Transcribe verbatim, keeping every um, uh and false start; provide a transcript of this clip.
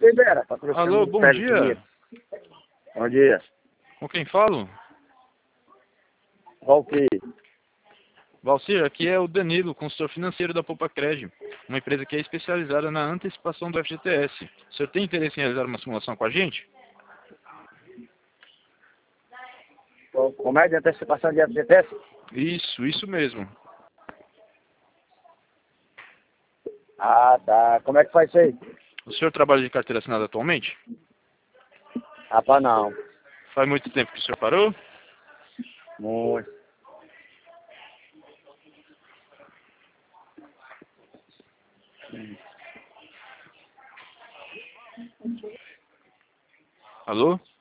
Libera, patrocínio. Alô, bom dia. Bom dia. Com quem falo? Valquir. Valcir, aqui é o Danilo, consultor financeiro da Popacred, uma empresa que é especializada na antecipação do F G T S. O senhor tem interesse em realizar uma simulação com a gente? Como é de antecipação de F G T S? Isso, isso mesmo. Ah, tá. Como é que faz isso aí? O senhor trabalha de carteira assinada atualmente? Rapaz, não. Faz muito tempo que o senhor parou? Muito. Alô?